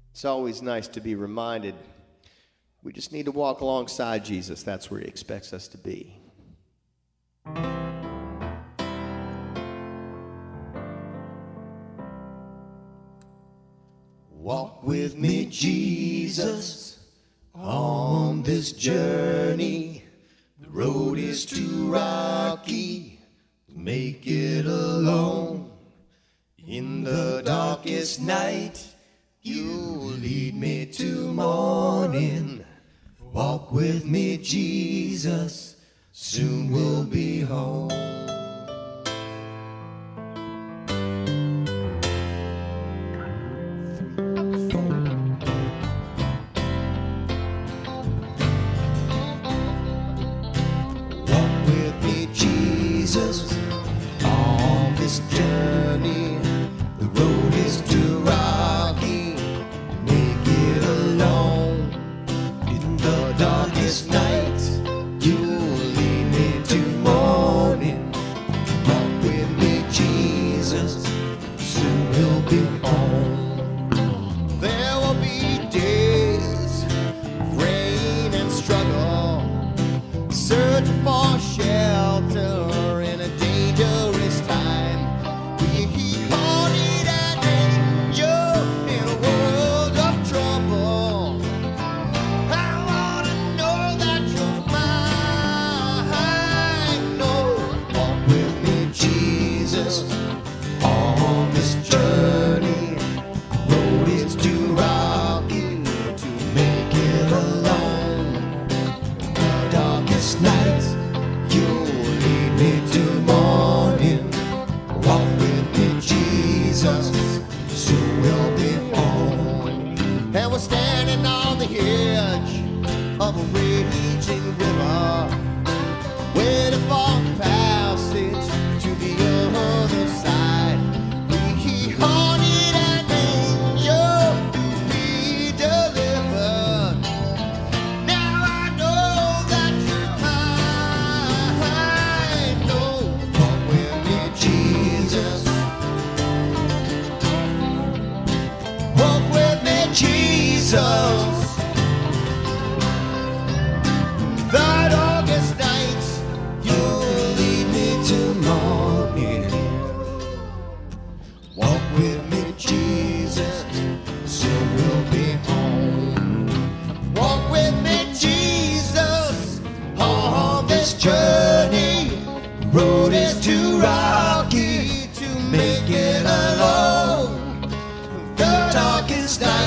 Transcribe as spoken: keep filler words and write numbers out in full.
It's always nice to be reminded we just need to walk alongside Jesus. That's where he expects us to be. Walk with me, Jesus, on this journey. The road is too rocky to make it alone. In the darkest night, you'll lead me to morning. Walk with me, Jesus, soon we'll be home. Walk with me, Jesus, on this journey. The road is too rocky to make it alone. In the darkest night, you'll lead me to morning. Walk with me, Jesus, soon we'll be home. There will be days of rain and struggle, searching for shelter in a dangerous time. We need an angel in a world of trouble. I want to know that you're mine. No, walk with me, Jesus, on this journey. Road is too rocky to make it alone. In the darkest night, you'll lead me to morning. Walk with me, Jesus, soon we'll be home. And we're standing on the edge of a raging river, waiting for passage to the other side. We all need an angel to be delivered. Now I know that I know. Walk with me, Jesus. Walk with me, Jesus. The darkest nights, you'll lead me to morning. Walk with me, Jesus, soon we'll be home. Walk with me, Jesus, on this journey. Road is too rocky to make it alone. The darkest night,